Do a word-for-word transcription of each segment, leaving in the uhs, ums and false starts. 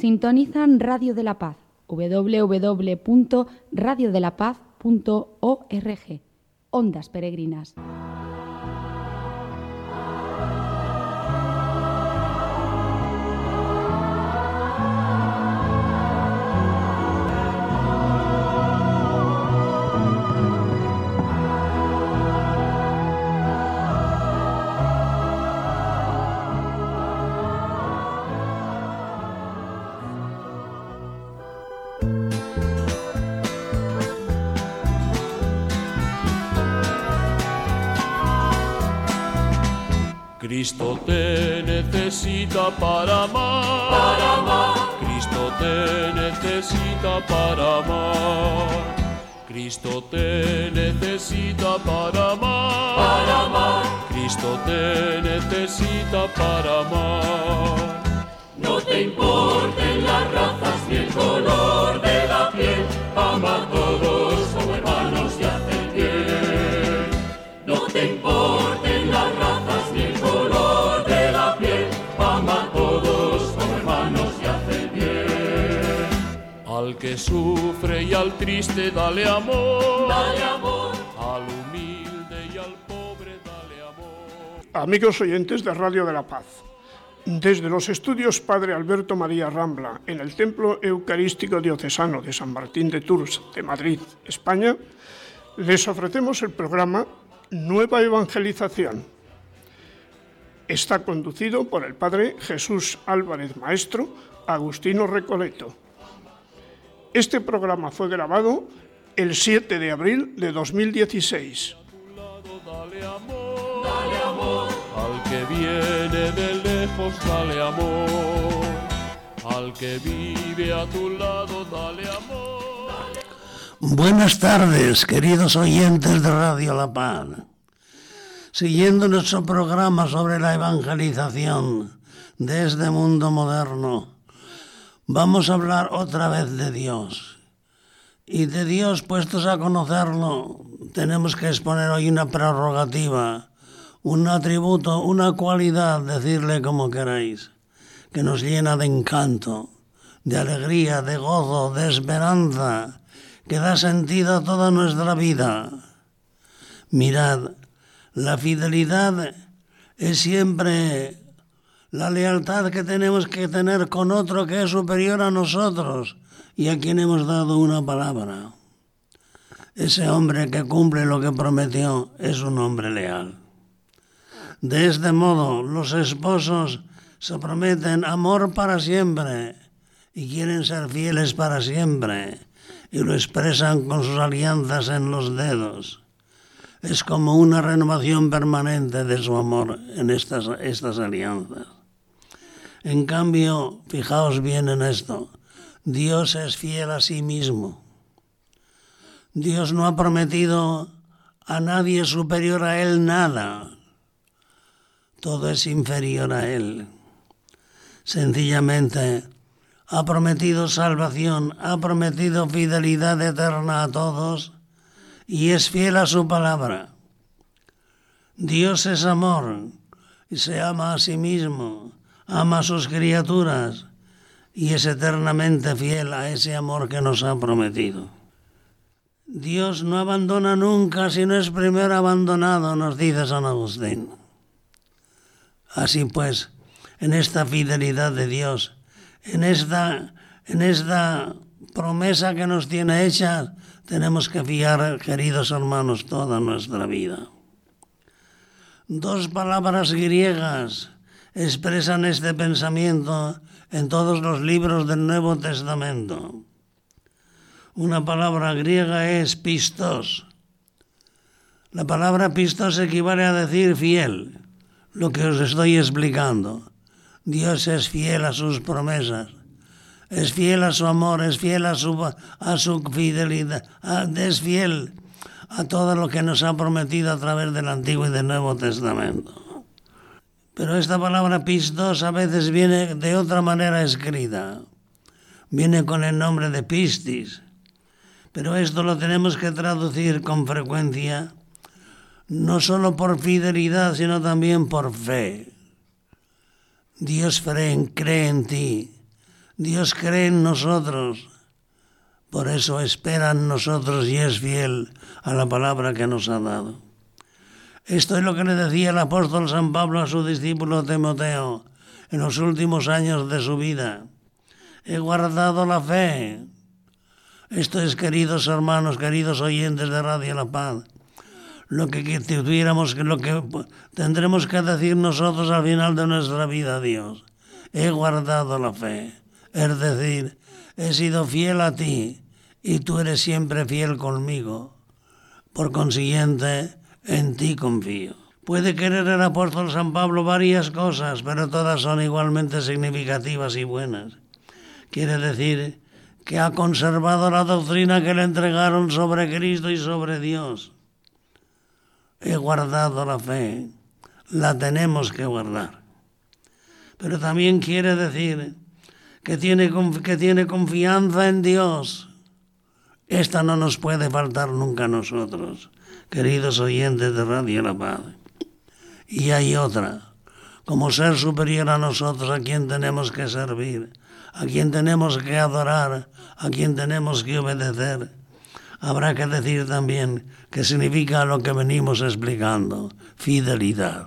Sintonizan Radio de la Paz, doble u doble u doble u punto radio de la paz punto org. Ondas Peregrinas. Cristo te necesita para amar, para amar. Cristo te necesita para amar. Cristo te necesita para amar, para amar. Cristo te necesita para amar. No te importen las razas ni el color de la piel, ama a todos como hermanos y hace el bien. No te importen las razas ni el color de la piel, ama a todos como hermanos y hace el bien. Al que sufre y al triste dale amor, dale amor. Al humilde y al pobre dale amor. Amigos oyentes de Radio de la Paz, desde los estudios Padre Alberto María Rambla en el Templo Eucarístico Diocesano de San Martín de Tours de Madrid, España, les ofrecemos el programa Nueva Evangelización. Está conducido por el Padre Jesús Álvarez Maestro, agustino Recoleto. Este programa fue grabado el siete de abril de dos mil dieciséis. Dale amor, dale amor, al que viene de lejos dale amor, al que vive a tu lado dale amor. Buenas tardes, queridos oyentes de Radio La Paz. Siguiendo nuestro programa sobre la evangelización de este mundo moderno, vamos a hablar otra vez de Dios. Y de Dios, puestos a conocerlo, tenemos que exponer hoy una prerrogativa, un atributo, una cualidad, decirle como queráis, que nos llena de encanto, de alegría, de gozo, de esperanza, que da sentido a toda nuestra vida. Mirad, la fidelidad es siempre la lealtad que tenemos que tener con otro que es superior a nosotros y a quien hemos dado una palabra. Ese hombre que cumple lo que prometió es un hombre leal. De este modo, los esposos se prometen amor para siempre y quieren ser fieles para siempre y lo expresan con sus alianzas en los dedos. Es como una renovación permanente de su amor en estas, estas alianzas. En cambio, fijaos bien en esto, Dios es fiel a sí mismo. Dios no ha prometido a nadie superior a Él nada. Todo es inferior a Él. Sencillamente, ha prometido salvación, ha prometido fidelidad eterna a todos y es fiel a su palabra. Dios es amor y se ama a sí mismo, ama a sus criaturas y es eternamente fiel a ese amor que nos ha prometido. Dios no abandona nunca si no es primero abandonado, nos dice San Agustín. Así pues, en esta fidelidad de Dios, en esta, en esta promesa que nos tiene hecha, tenemos que fiar, queridos hermanos, toda nuestra vida. Dos palabras griegas expresan este pensamiento en todos los libros del Nuevo Testamento. Una palabra griega es pistos. La palabra pistos equivale a decir fiel, lo que os estoy explicando. Dios es fiel a sus promesas, es fiel a su amor, es fiel a su, a su fidelidad, es fiel a todo lo que nos ha prometido a través del Antiguo y del Nuevo Testamento. Pero esta palabra pistos a veces viene de otra manera escrita. Viene con el nombre de pistis. Pero esto lo tenemos que traducir con frecuencia, no solo por fidelidad, sino también por fe. Dios cree en ti. Dios cree en nosotros, por eso espera en nosotros y es fiel a la palabra que nos ha dado. Esto es lo que le decía el apóstol San Pablo a su discípulo Timoteo en los últimos años de su vida. He guardado la fe. Esto es, queridos hermanos, queridos oyentes de Radio La Paz, lo que, que tuviéramos, lo que tendremos que decir nosotros al final de nuestra vida a Dios. He guardado la fe. Es decir, he sido fiel a ti y tú eres siempre fiel conmigo. Por consiguiente, en ti confío. Puede querer el apóstol San Pablo varias cosas, pero todas son igualmente significativas y buenas. Quiere decir que ha conservado la doctrina que le entregaron sobre Cristo y sobre Dios. He guardado la fe, la tenemos que guardar. Pero también quiere decir que tiene, que tiene confianza en Dios. Esta no nos puede faltar nunca a nosotros, queridos oyentes de Radio La Paz. Y hay otra, como ser superior a nosotros, a quien tenemos que servir, a quien tenemos que adorar, a quien tenemos que obedecer. Habrá que decir también que significa lo que venimos explicando, fidelidad.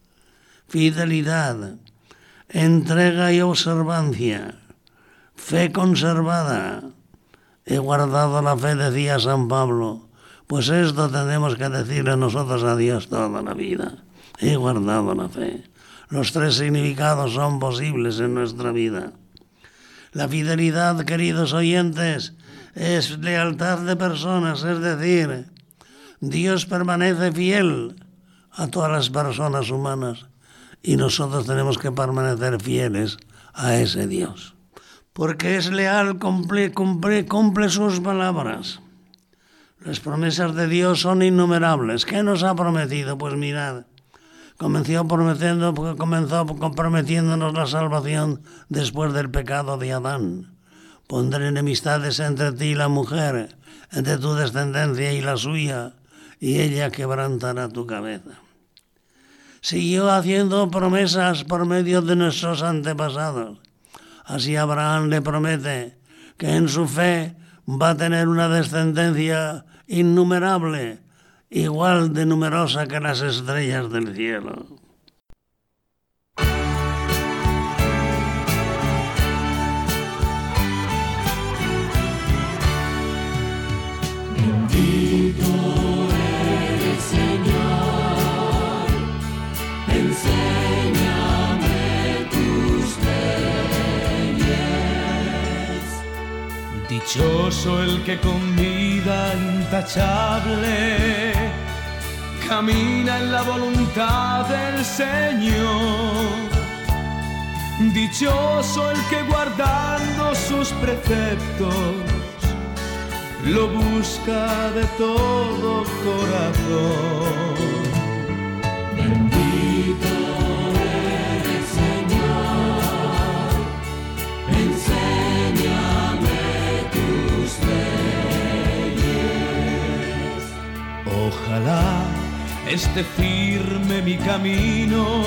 Fidelidad, entrega y observancia, fe conservada. He guardado la fe, decía San Pablo, pues esto tenemos que decirle nosotros a Dios toda la vida. He guardado la fe. Los tres significados son posibles en nuestra vida. La fidelidad, queridos oyentes, es lealtad de personas, es decir, Dios permanece fiel a todas las personas humanas y nosotros tenemos que permanecer fieles a ese Dios. Porque es leal, cumple, cumple, cumple sus palabras. Las promesas de Dios son innumerables. ¿Qué nos ha prometido? Pues mirad, comenzó prometiendo, comenzó prometiéndonos la salvación después del pecado de Adán. Pondré enemistades entre ti y la mujer, entre tu descendencia y la suya, y ella quebrantará tu cabeza. Siguió haciendo promesas por medio de nuestros antepasados. Así Abraham le promete que en su fe va a tener una descendencia innumerable, igual de numerosa que las estrellas del cielo. Bendito eres, Señor, enséñame tus leyes. Dichoso el que con vida intachable camina en la voluntad del Señor. Dichoso el que guardando sus preceptos lo busca de todo corazón. Bendito eres, Señor, enséñame tus leyes. Ojalá esté firme mi camino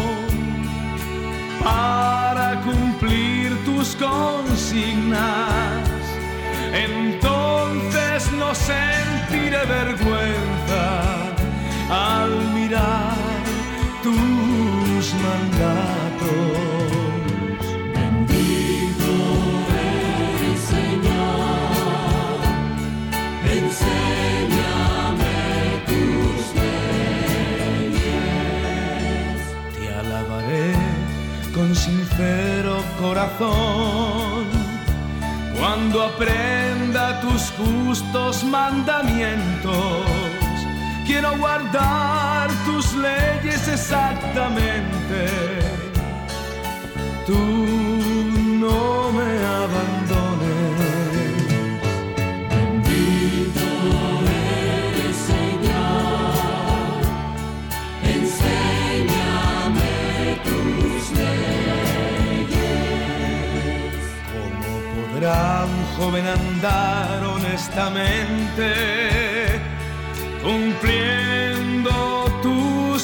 para cumplir tus consignas. Entonces no sentiré vergüenza al mirar tus mandatos. Bendito eres, Señor, enséñame tus leyes. Te alabaré con sincero corazón cuando aprenda tus justos mandamientos. Quiero guardar tus leyes exactamente. Tú no me abandones. Bendito eres, Señor, enséñame tus leyes. ¿Cómo podrá un joven andar honestamente cumpliendo tus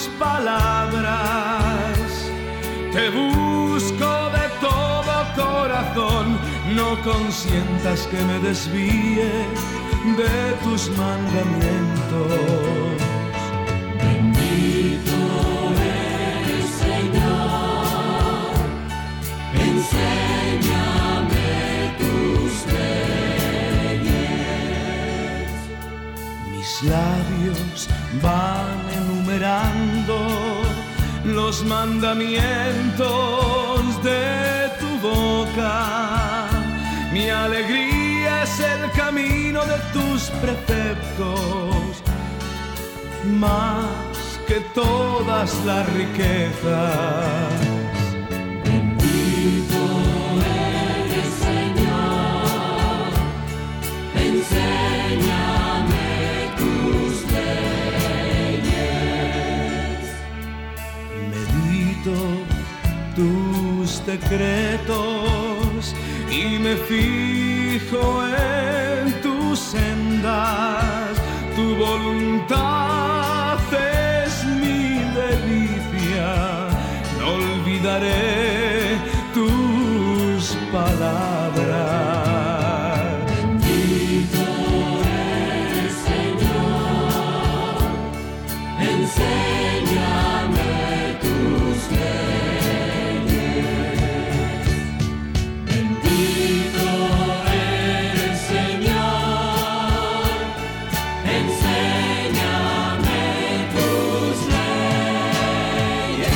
palabras? Te busco de todo corazón, no consientas que me desvíe de tus mandamientos. Bendito eres, Señor, enséñame tus leyes. Mis labios van enumerando los mandamientos de tu boca. Mi alegría es el camino de tus preceptos, más que todas las riquezas. Bendito eres, Señor, enséñame tus leyes. Medito tus decretos y me fijo en tus sendas. Tu voluntad es mi delicia, no olvidaré tus palabras. Bendito eres, Señor, enséñame tus leyes. Bendito eres, Señor, enséñame tus leyes.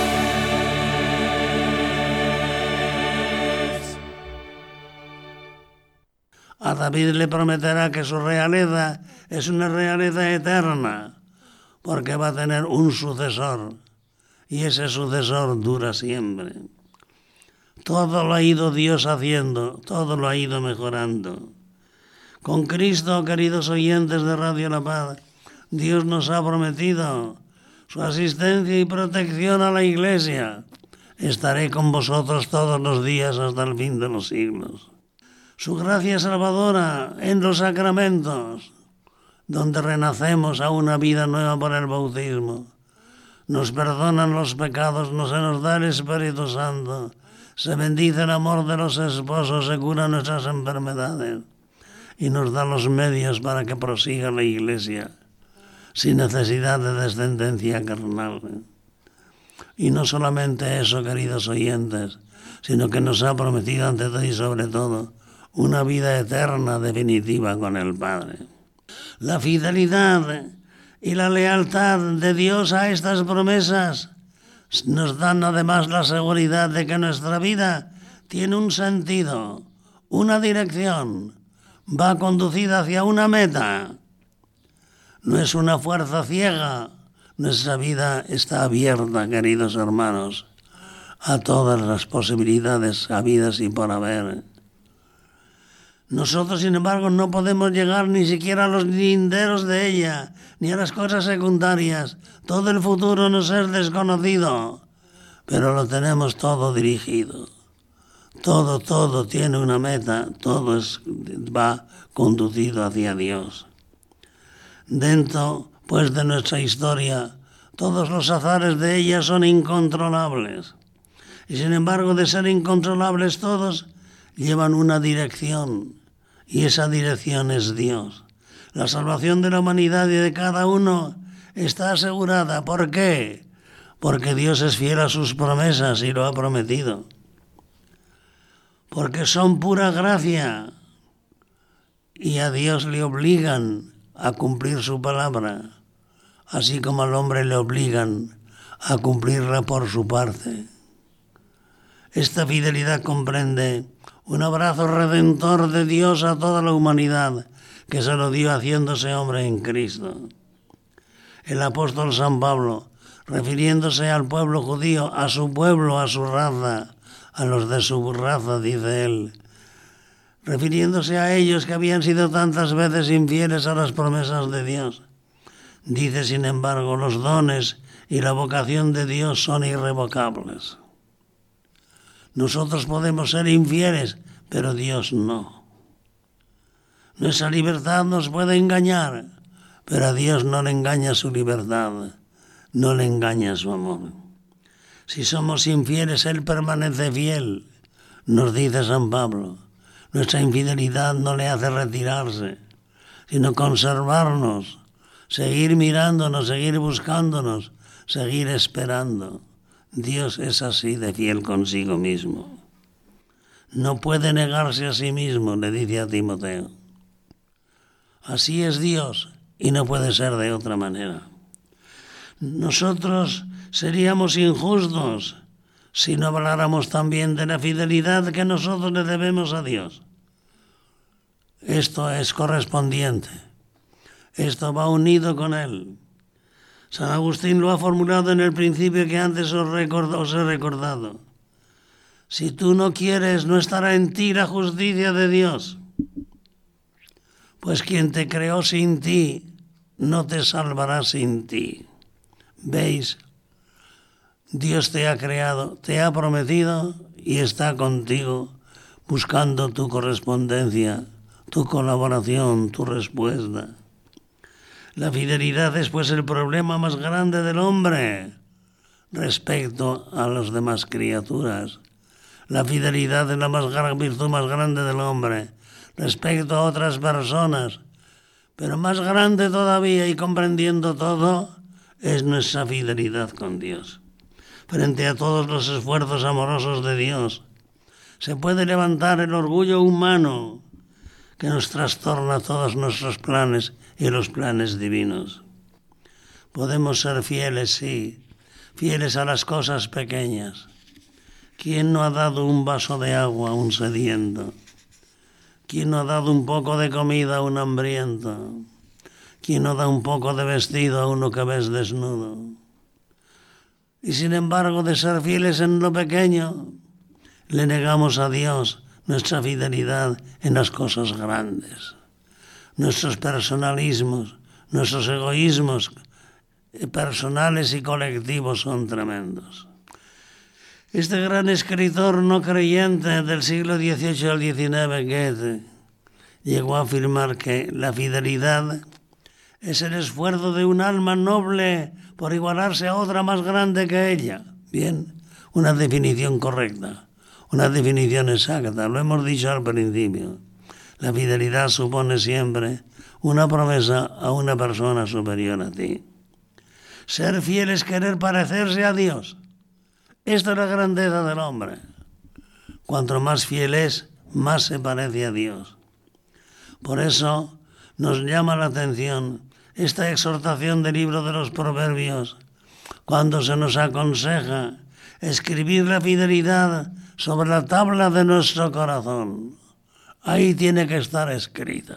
A David le prometerá que su realeza es una realeza eterna, porque va a tener un sucesor, y ese sucesor dura siempre. Todo lo ha ido Dios haciendo, todo lo ha ido mejorando. Con Cristo, queridos oyentes de Radio La Paz, Dios nos ha prometido su asistencia y protección a la Iglesia. Estaré con vosotros todos los días hasta el fin de los siglos. Su gracia salvadora en los sacramentos, donde renacemos a una vida nueva por el bautismo. Nos perdonan los pecados, no se nos da el Espíritu Santo, se bendice el amor de los esposos, se curan nuestras enfermedades y nos da los medios para que prosiga la Iglesia sin necesidad de descendencia carnal. Y no solamente eso, queridos oyentes, sino que nos ha prometido ante todo y sobre todo una vida eterna definitiva con el Padre. La fidelidad y la lealtad de Dios a estas promesas nos dan además la seguridad de que nuestra vida tiene un sentido, una dirección, va conducida hacia una meta. No es una fuerza ciega, nuestra vida está abierta, queridos hermanos, a todas las posibilidades habidas y por haber. Nosotros, sin embargo, no podemos llegar ni siquiera a los linderos de ella, ni a las cosas secundarias. Todo el futuro nos es desconocido, pero lo tenemos todo dirigido. Todo, todo tiene una meta, todo es, va conducido hacia Dios. Dentro, pues, de nuestra historia, todos los azares de ella son incontrolables. Y sin embargo, de ser incontrolables todos, llevan una dirección. Y esa dirección es Dios. La salvación de la humanidad y de cada uno está asegurada. ¿Por qué? Porque Dios es fiel a sus promesas y lo ha prometido. Porque son pura gracia y a Dios le obligan a cumplir su palabra, así como al hombre le obligan a cumplirla por su parte. Esta fidelidad comprende un abrazo redentor de Dios a toda la humanidad, que se lo dio haciéndose hombre en Cristo. El apóstol San Pablo, refiriéndose al pueblo judío, a su pueblo, a su raza, a los de su raza, dice él, refiriéndose a ellos que habían sido tantas veces infieles a las promesas de Dios, dice, sin embargo, los dones y la vocación de Dios son irrevocables. Nosotros podemos ser infieles, pero Dios no. Nuestra libertad nos puede engañar, pero a Dios no le engaña su libertad, no le engaña su amor. Si somos infieles, Él permanece fiel, nos dice San Pablo. Nuestra infidelidad no le hace retirarse, sino conservarnos, seguir mirándonos, seguir buscándonos, seguir esperando. Dios es así de fiel consigo mismo. No puede negarse a sí mismo, le dice a Timoteo. Así es Dios y no puede ser de otra manera. Nosotros seríamos injustos si no habláramos también de la fidelidad que nosotros le debemos a Dios. Esto es correspondiente. Esto va unido con Él. San Agustín lo ha formulado en el principio que antes os, record- os he recordado. Si tú no quieres, no estará en ti la justicia de Dios. Pues quien te creó sin ti, no te salvará sin ti. ¿Veis? Dios te ha creado, te ha prometido y está contigo buscando tu correspondencia, tu colaboración, tu respuesta. La fidelidad es pues el problema más grande del hombre respecto a las demás criaturas. La fidelidad es la más gran, virtud más grande del hombre respecto a otras personas, pero más grande todavía y comprendiendo todo es nuestra fidelidad con Dios. Frente a todos los esfuerzos amorosos de Dios, se puede levantar el orgullo humano que nos trastorna todos nuestros planes y los planes divinos. Podemos ser fieles, sí, fieles a las cosas pequeñas. ¿Quién no ha dado un vaso de agua a un sediento? ¿Quién no ha dado un poco de comida a un hambriento? ¿Quién no da un poco de vestido a uno que ves desnudo? Y sin embargo, de ser fieles en lo pequeño, le negamos a Dios nuestra fidelidad en las cosas grandes. Nuestros personalismos, nuestros egoísmos personales y colectivos son tremendos. Este gran escritor no creyente del siglo dieciocho al diecinueve, Goethe, llegó a afirmar que la fidelidad es el esfuerzo de un alma noble por igualarse a otra más grande que ella. Bien, una definición correcta, una definición exacta, lo hemos dicho al principio. La fidelidad supone siempre una promesa a una persona superior a ti. Ser fiel es querer parecerse a Dios. Esta es la grandeza del hombre. Cuanto más fiel es, más se parece a Dios. Por eso nos llama la atención esta exhortación del libro de los Proverbios, cuando se nos aconseja escribir la fidelidad sobre la tabla de nuestro corazón. Ahí tiene que estar escrita,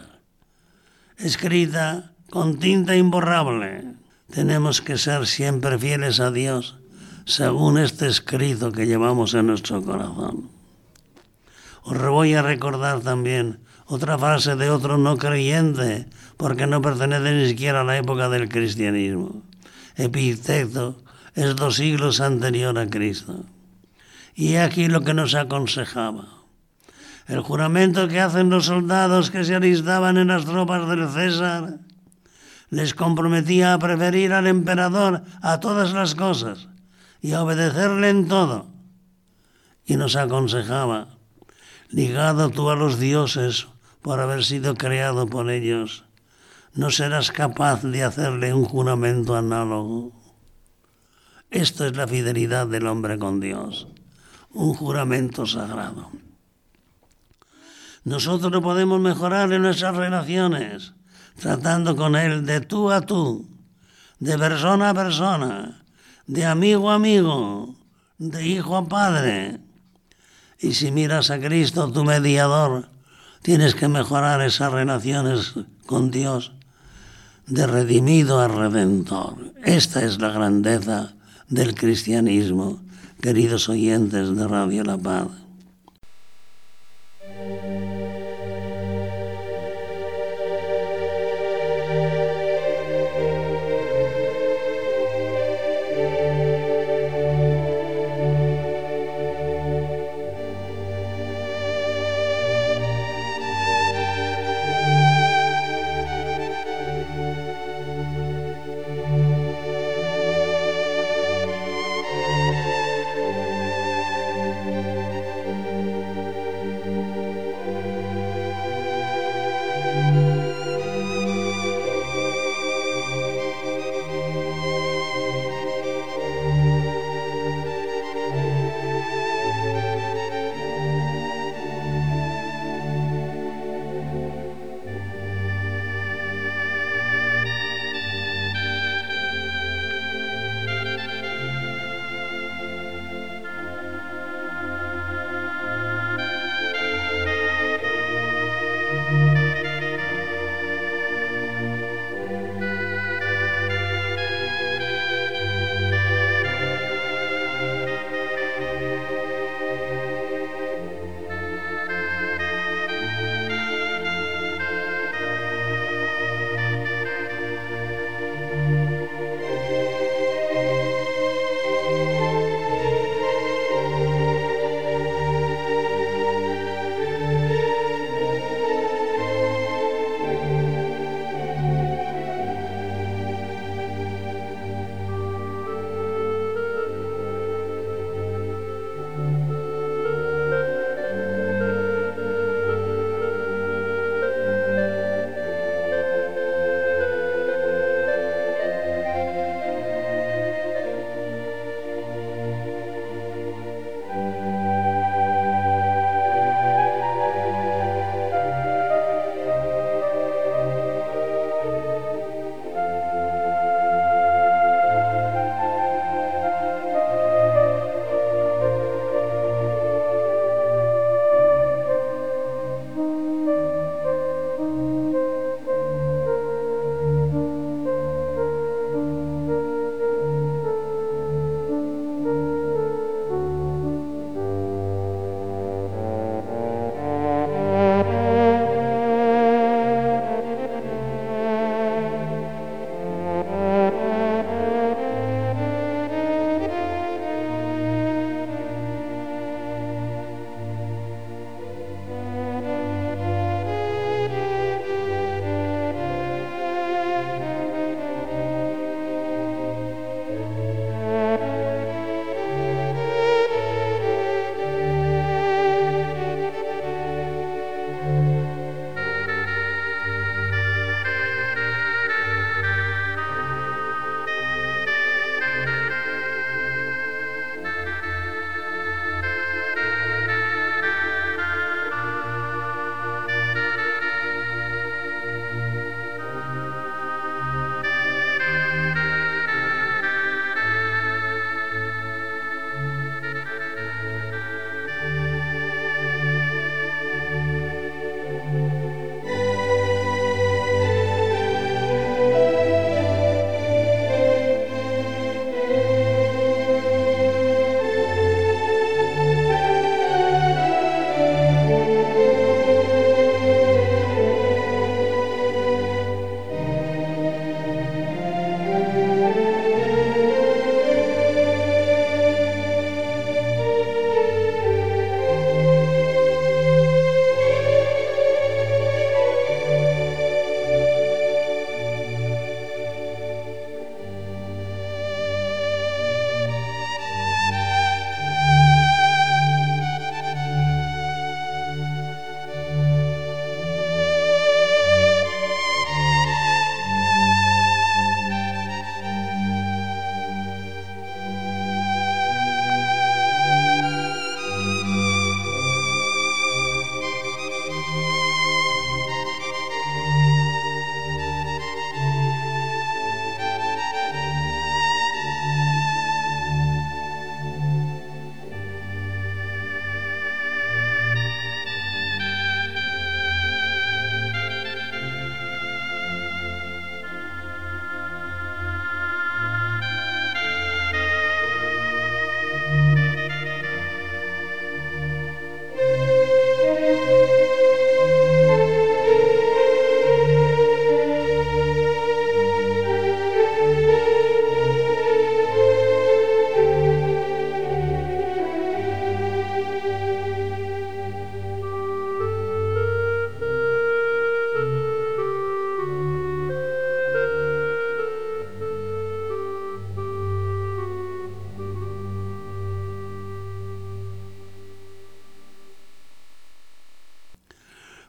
escrita con tinta imborrable. Tenemos que ser siempre fieles a Dios, según este escrito que llevamos en nuestro corazón. Os voy a recordar también otra frase de otro no creyente, porque no pertenece ni siquiera a la época del cristianismo. Epicteto es dos siglos anterior a Cristo. Y aquí lo que nos aconsejaba. El juramento que hacen los soldados que se alistaban en las tropas del César les comprometía a preferir al emperador a todas las cosas y a obedecerle en todo. Y nos aconsejaba, ligado tú a los dioses por haber sido creado por ellos, no serás capaz de hacerle un juramento análogo. Esto es la fidelidad del hombre con Dios, un juramento sagrado. Nosotros lo podemos mejorar en nuestras relaciones, tratando con Él de tú a tú, de persona a persona, de amigo a amigo, de hijo a padre. Y si miras a Cristo, tu mediador, tienes que mejorar esas relaciones con Dios, de redimido a redentor. Esta es la grandeza del cristianismo, queridos oyentes de Radio La Paz.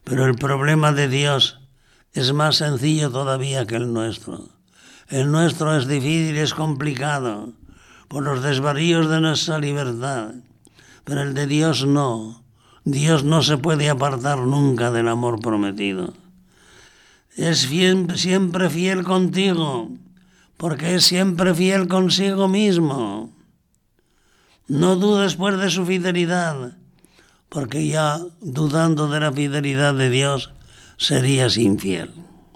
Pero el problema de Dios es más sencillo todavía que el nuestro. El nuestro es difícil, es complicado, por los desvaríos de nuestra libertad. Pero el de Dios no. Dios no se puede apartar nunca del amor prometido. Es fiel, siempre fiel contigo, porque es siempre fiel consigo mismo. No dudes pues de su fidelidad, porque ya dudando de la fidelidad de Dios serías infiel.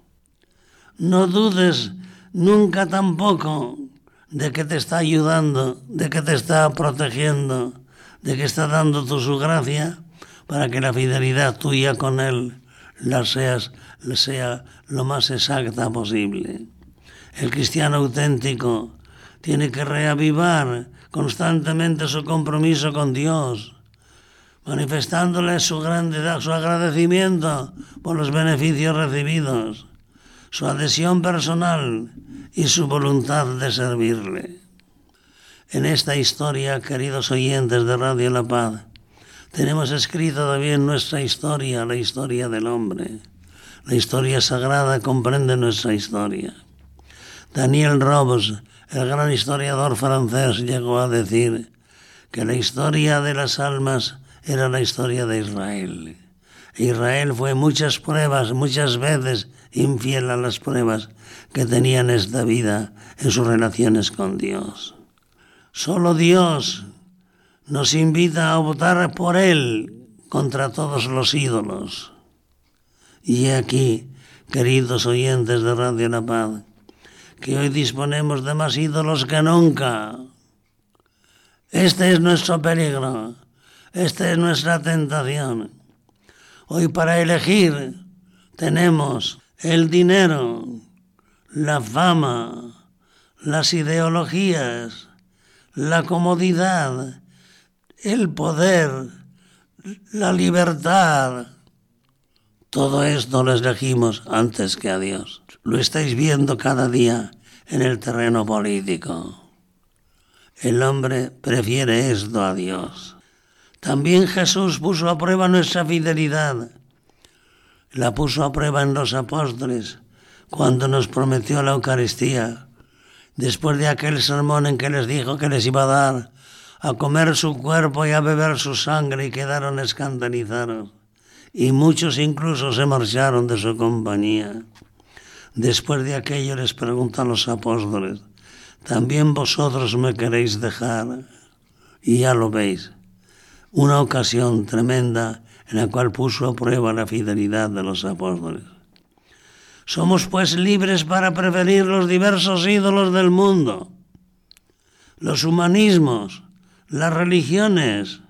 No dudes nunca tampoco de que te está ayudando, de que te está protegiendo, de que está dándote su gracia para que la fidelidad tuya con Él la seas, sea lo más exacta posible. El cristiano auténtico tiene que reavivar constantemente su compromiso con Dios, manifestándole su grandeza, su agradecimiento por los beneficios recibidos, su adhesión personal y su voluntad de servirle. En esta historia, queridos oyentes de Radio La Paz, tenemos escrito también nuestra historia, la historia del hombre. La historia sagrada comprende nuestra historia. Daniel Robes, el gran historiador francés, llegó a decir que la historia de las almas era la historia de Israel. Israel fue muchas pruebas, muchas veces infiel a las pruebas que tenía en esta vida en sus relaciones con Dios. Solo Dios nos invita a votar por Él contra todos los ídolos. Y aquí, queridos oyentes de Radio La Paz, que hoy disponemos de más ídolos que nunca. Este es nuestro peligro, esta es nuestra tentación. Hoy para elegir tenemos el dinero, la fama, las ideologías, la comodidad, el poder, la libertad. Todo esto lo elegimos antes que a Dios. Lo estáis viendo cada día en el terreno político. El hombre prefiere esto a Dios. También Jesús puso a prueba nuestra fidelidad. La puso a prueba en los apóstoles cuando nos prometió la Eucaristía. Después de aquel sermón en que les dijo que les iba a dar a comer su cuerpo y a beber su sangre, y quedaron escandalizados. Y muchos incluso se marcharon de su compañía. Después de aquello les preguntan los apóstoles: ¿también vosotros me queréis dejar? Y ya lo veis, una ocasión tremenda en la cual puso a prueba la fidelidad de los apóstoles. Somos pues libres para preferir los diversos ídolos del mundo, los humanismos, las religiones,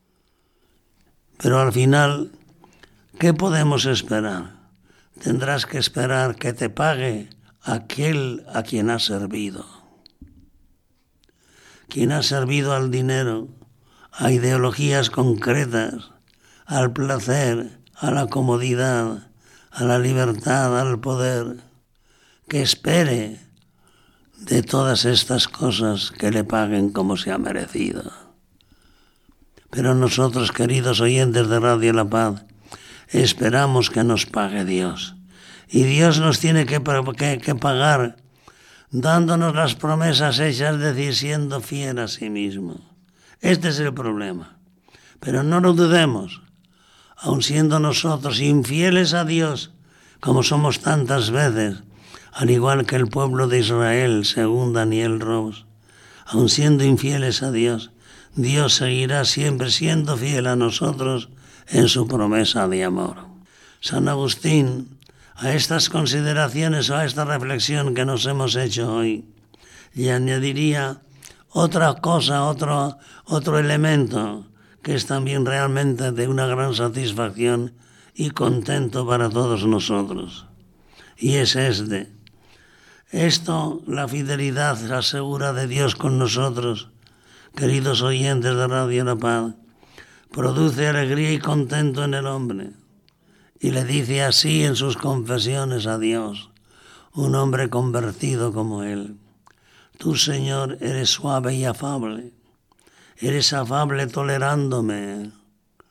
pero al final, ¿qué podemos esperar? Tendrás que esperar que te pague aquel a quien has servido. Quien ha servido al dinero, a ideologías concretas, al placer, a la comodidad, a la libertad, al poder, que espere de todas estas cosas que le paguen como se ha merecido. Pero nosotros, queridos oyentes de Radio La Paz, esperamos que nos pague Dios. Y Dios nos tiene que, que, que pagar dándonos las promesas hechas, es decir, siendo fiel a sí mismo. Este es el problema. Pero no lo dudemos. Aun siendo nosotros infieles a Dios, como somos tantas veces, al igual que el pueblo de Israel, según Daniel Robes, aun siendo infieles a Dios, Dios seguirá siempre siendo fiel a nosotros en su promesa de amor. San Agustín, a estas consideraciones o a esta reflexión que nos hemos hecho hoy, le añadiría otra cosa, otro, otro elemento que es también realmente de una gran satisfacción y contento para todos nosotros. Y es este. Esto, la fidelidad, la segura de Dios con nosotros, queridos oyentes de Radio La Paz, produce alegría y contento en el hombre. Y le dice así en sus confesiones a Dios, un hombre convertido como él: tú, Señor, eres suave y afable, eres afable tolerándome.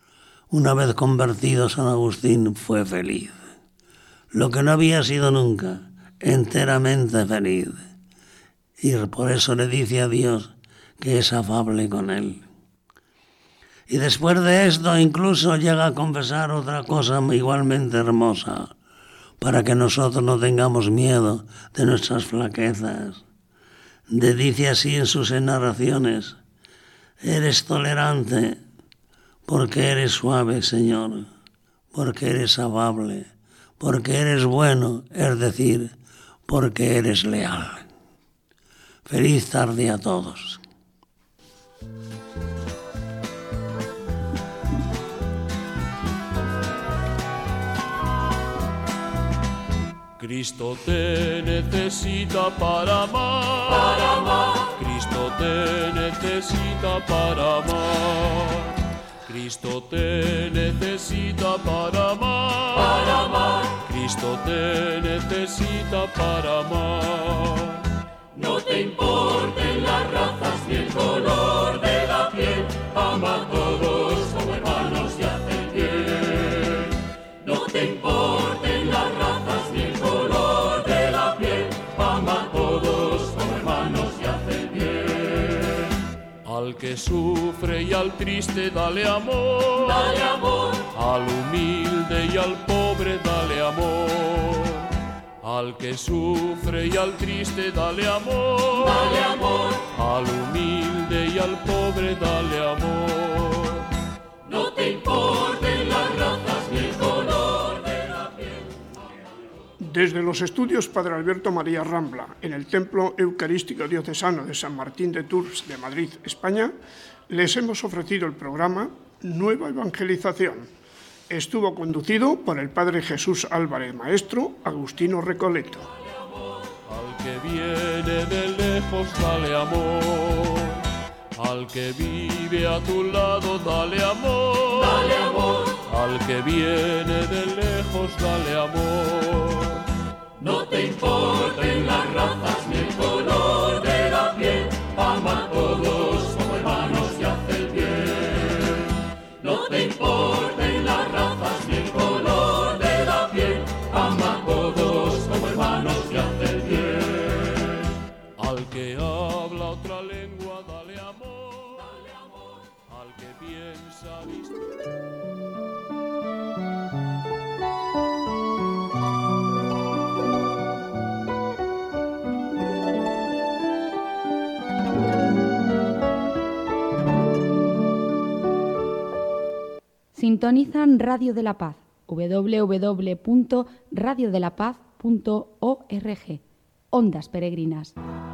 Una vez convertido, San Agustín fue feliz, lo que no había sido nunca, enteramente feliz. Y por eso le dice a Dios que es afable con él. Y después de esto incluso llega a confesar otra cosa igualmente hermosa, para que nosotros no tengamos miedo de nuestras flaquezas. Le dice así en sus narraciones: eres tolerante porque eres suave, Señor, porque eres amable, porque eres bueno, es decir, porque eres leal. Feliz tarde a todos. Cristo te necesita para amar, para amar. Cristo te necesita para amar. Cristo te necesita para amar, para amar. Cristo te necesita para amar. No te importen las razas ni el color de la piel, ama a todos como hermanos y haz el bien. No te importen las razas ni el color de la piel, ama a todos como hermanos y haz el bien. Al que sufre y al triste dale amor, Dale amor, al humilde y al pobre dale amor. Al que sufre y al triste dale amor, dale amor, al humilde y al pobre dale amor. no te importen las razas ni el color de la piel. Desde los estudios Padre Alberto María Rambla, en el Templo Eucarístico Diocesano de San Martín de Tours de Madrid, España, les hemos ofrecido el programa Nueva Evangelización. Estuvo conducido por el Padre Jesús Álvarez, maestro Agustino Recoleto. Al que viene de lejos dale amor, al que vive a tu lado dale amor, Dale amor, al que viene de lejos dale amor. no te importen las razas ni el color de la piel, ama a todos como hermanos y haz el bien. No te importen las razas ni el color de la piel, ama a todos como hermanos y haz el bien. Al que habla otra lengua dale amor, al que piensa distinto. Sintonizan Radio de la Paz, doble u doble u doble u punto radio de la paz punto org. Ondas peregrinas.